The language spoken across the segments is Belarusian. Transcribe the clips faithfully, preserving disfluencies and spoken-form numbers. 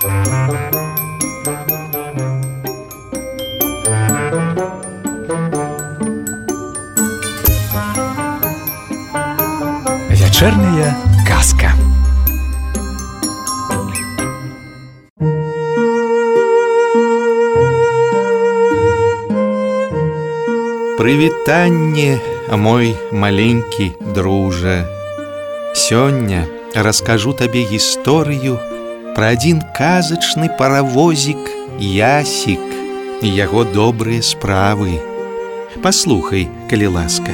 Вечерняя казка. Прывітанне, мой маленькі дружа. Сёння раскажу табе гісторыю пра адзін казачны паравозік Ясік і яго добрыя справы. Паслухай, калі ласка.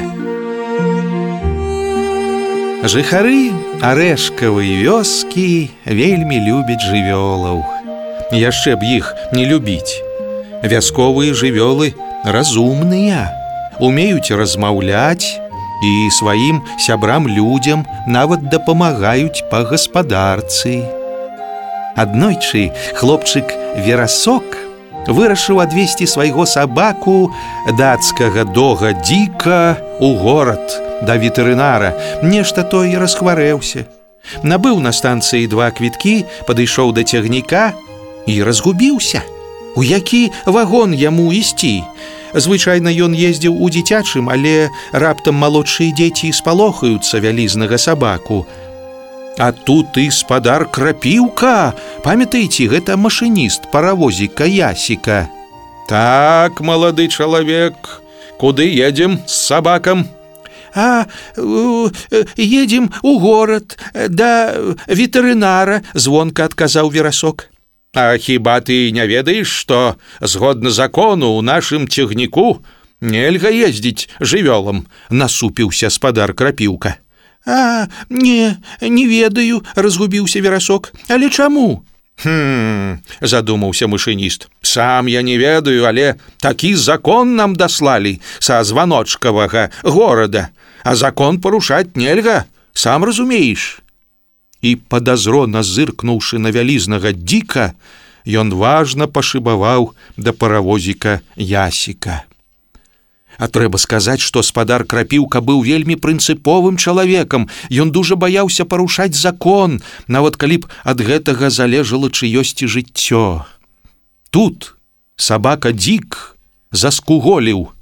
Жыхары арэшкавай вёскі вельмі любяць жывёлаў. Яшчэ б іх не любіць. Вясковыя жывёлы разумныя, умеюць размаўляць і сваім сябрам-людзям нават дапамагаюць па гаспадарцы. Аднойчы хлопчык Верасок вырашыў адвесці свайго сабаку, дацкага дога Дзіка, у горад да ветэрынара. Нешта той расхварэўся. Набыў на станцыі два квіткі, падышоў да цягніка і разгубіўся. У які вагон яму ісці? Звычайна ён ездзіў у дзіцячым, але раптам малодшыя дзеці спалохаюцца вялізнага сабаку. А тут і спадар Крапіўка. Памятаеце, гэта машыніст паравозіка Ясіка. Так, малады чалавек, куды едзем з сабакам? А едзем у горад да ветэрынара, звонка адказаў Верасок. А хіба ты не ведаеш, што згодна закону ў нашым цягніку нельга ездзіць жывёлам? Насупіўся спадар Крапіўка. А, не, не ведаю, разгубіўся Верасок. Але чаму? Хм, задумаўся машыніст. Сам я не ведаю, але такі закон нам даслалі са званочкавага горада. А закон парушаць нельга, сам разумееш. І падазрона зыркнуўшы на вялізнага Дзіка, ён важна пашыбаваў да паравозіка Ясіка. А трэба сказаць, што спадар Крапіўка быў вельмі прынцыповым чалавекам. Ён дужа баяўся парушаць закон, нават калі б ад гэтага залежала чыёсьці жыццё. Тут сабака Дзік заскуголіў.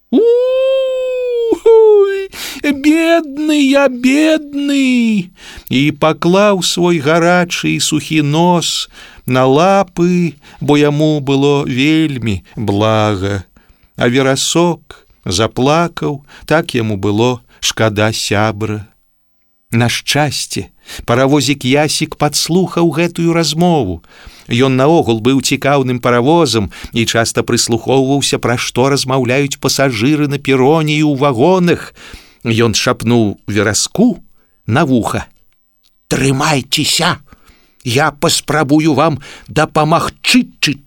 Бедны я, бедны! І паклаў свой гарачы і сухі нос на лапы, бо яму было вельмі блага. А Верасок заплакаў, так яму было шкада сябра. На шчасце, паравозік Ясік падслухаў гэтую размову. Ён наогул быў цікаўным паравозам і часта прыслухоўваўся, пра што размаўляюць пасажыры на пероне і ў вагонах. Ён шапнуў Вераску на вуха. Трымайцеся, я паспрабую вам дапамагчы.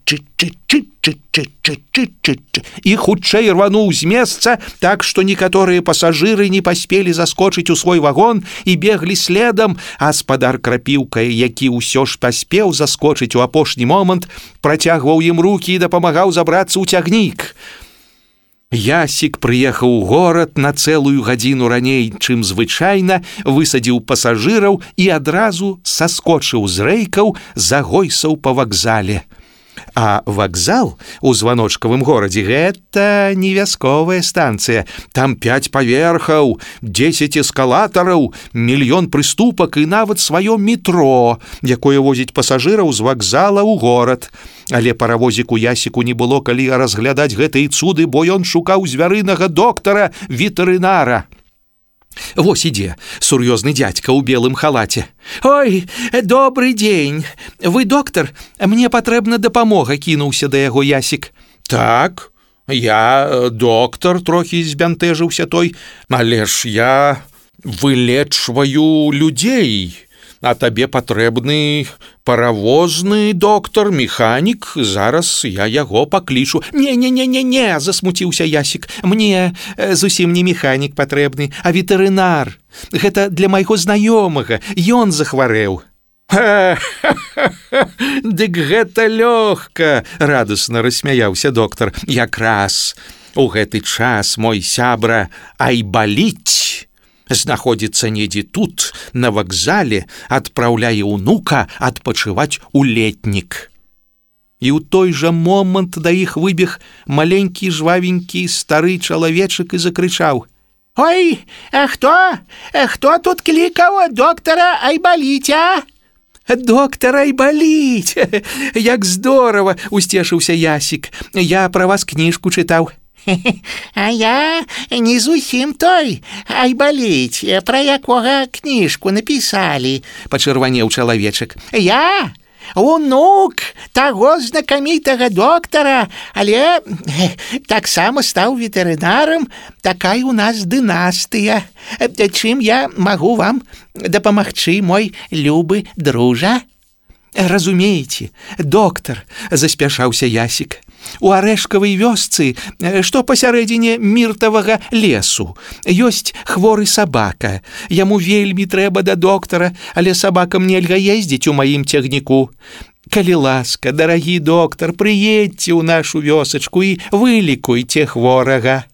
І хутчэй рвануў з месца, так што некаторыя пасажыры не паспелі заскочыць у свой вагон і беглі следам, а спадар Крапіўка, які ўсё ж паспеў заскочыць у апошні момант, працягваў ім рукі і дапамагаў забрацца ў цягнік. Ясік прыехаў у горад на цэлую гадзіну раней, чым звычайна, высадзіў пасажыраў і адразу саскочыў з рэйкаў, загойсаў па вакзале. А вакзал у званочкавым горадзе – гэта не вясковая станцыя. Там пяць паверхаў, дзесяць эскалатараў, мільён прыступак і нават сваё метро, якое возіць пасажыраў з вакзала ў горад. Але паравозіку Ясіку не было калі разглядаць гэтыя цуды, бо ён шукаў звярынага доктара ветэрынара. Вось ідзе сур'ёзны дзядзька ў белым халаце. Ой, добрый дзень. Вы доктар? Мне патрэбна дапамога, кінуўся да яго Ясік. Так, я доктар, трохі збянтэжыўся той, але ж я вылечваю людзей. А табе патрэбны паравозны доктар, механік, зараз я яго паклічу. Не-не-не-не-не, засмуціўся Ясік. Мне зусім не механік патрэбны, а ветэрынар. Гэта для майго знаёмага, ён захварэў. Дык гэта лёгка, радасна рассмяяўся доктар. Якраз у гэты час, мой сябра, айбаліць. знаходзіцца недзе тут, на вакзале, адпраўляе ўнука адпачываць у летнік. І ў той жа момант да іх выбег маленькі жвавенькі стары чалавечак і закрычаў: «Ой, а хто? Хто тут клікаў доктара Айбаліця?» «Доктор Айбаліць! Як здорова!» – усцешыўся Ясік. «Я пра вас кніжку чытаў». «А я не зусім той Айбаліць, пра якога кніжку напісалі», – пачырванеў чалавечак. «Я унук таго знакамітага доктара, але таксама стаў ветэрынарам, такая у нас дынастыя. Чым я магу вам дапамагчы, мой любы дружа?» «Разумееце, доктар», – заспяшаўся Ясік, «у арэшкавай вёсцы, што пасярэдзіне міртавага лесу, ёсць хворы сабака. Яму вельмі трэба да доктара, але сабакам нельга ездзіць у маім цягніку. Калі ласка, дарагі доктар, прыедзьце ў нашу вёсачку і вылікуйце хворага».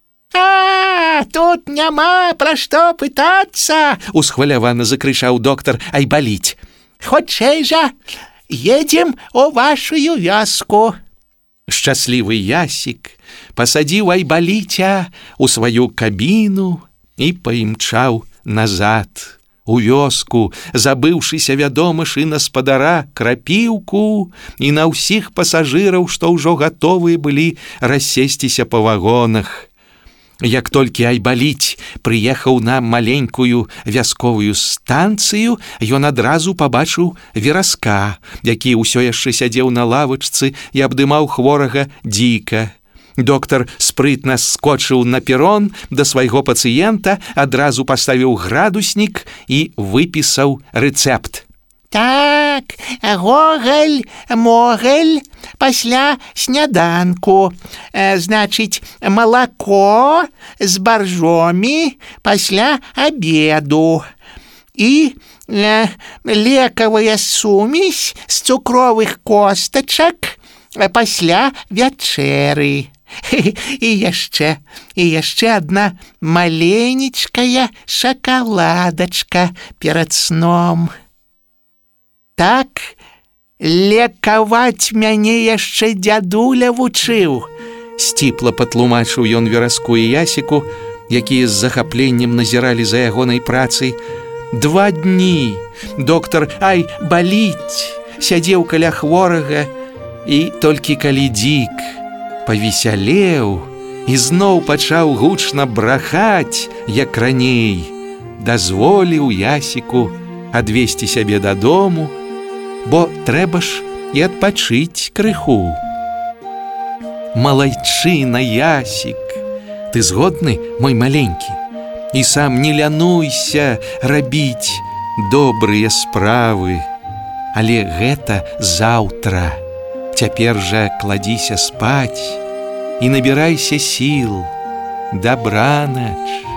«А, тут няма пра што пытацца!» – усхвалявана закрычаў доктар Айбаліць. «Хутчэй жа, едзем у вашую вёску». Шчаслівы Ясік пасадзіў Айбаліця у сваю кабіну і паімчаў назад у вёску, забыўшыся, вядома ж, і на спадара Крапіўку, і на ўсіх пасажыраў, што ўжо гатовыя былі рассесціся па вагонах. Як толькі Айбаліць прыехаў на маленькую вясковую станцыю, ён адразу пабачыў Вераска, які ўсё яшчэ сядзеў на лавачцы і абдымаў хворага дзіка. Доктар спрытна скочыў на перон да свайго пацыента, адразу паставіў градуснік і выпісаў рэцэпт. «Так, гогаль, могаль, пасля сняданку, э, значыць, малако з баржомі пасля абеду і э, лекавая сумесь з цукровых костачак пасля вячэры. І яшчэ, і яшчэ адна маленечкая шакаладачка перад сном. Так лекаваць мяне яшчэ дзядуля вучыў», – сціпла патлумачыў ён Вераску і Ясіку, якія з захапленнем назіралі за ягонай працай. Два дні доктар Айбаліць сядзеў каля хворага, і толькі калі дзік павесялеў і зноў пачаў гучна брахаць, як раней, дазволіў Ясіку адвесці сябе дадому, бо трэба ж і адпачыць крыху. «Малайчына, Ясік, ты згодны, мой маленькі? І сам не лянуйся рабіць добрыя справы. Але гэта заўтра. Цяпер жа кладзіся спаць і набірайся сіл. Дабранач».